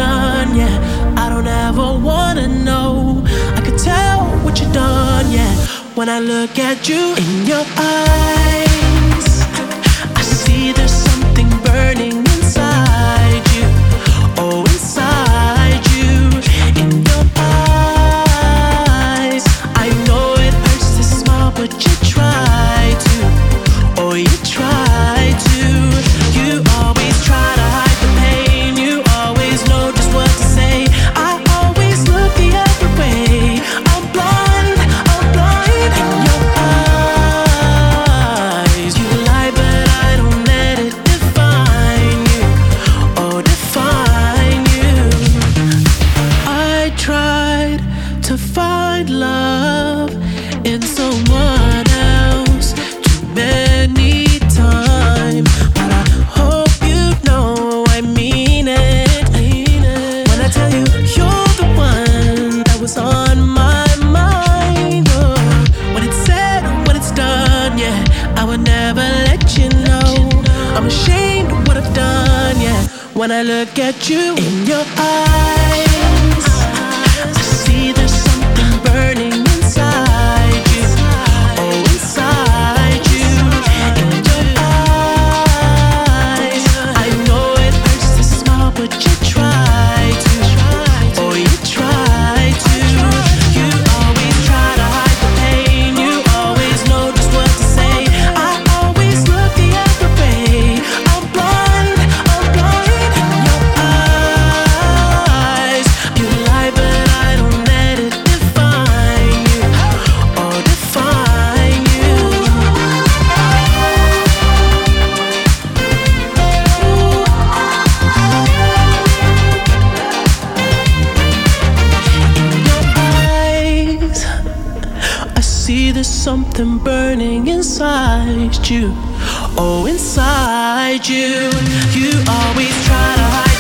done, yeah. I don't ever wanna know. I could tell what you done, yeah. When I look at you in your eyes, I see there's something burning inside you. Oh, inside you, in your eyes. I know it hurts to smile, but you try to. Oh, you try to. You always try to hide the pain. You always know just what to say. I always look the other way. I'm blind in your eyes. You lie, but I don't let it define you. Oh, define you. I tried to find love in someone else too many times, but I hope you know I mean it. When I tell you you're the one that was on my mind, oh, when it's said, when it's done, yeah, I would never let you know. I'm ashamed of what I've done, yeah. When I look at you in your eyes, I see there's something burning inside you. Oh, inside you, in your eyes. I know it hurts to smile, but you try to. Oh, you try to. You always try to hide the pain. You always know just what to say. I always look the other way. I'm blind in your eyes. You lie, but I don't let it define you. Oh, define you. In your eyes, I see there's something burning inside you. Oh, inside you. You always try to hide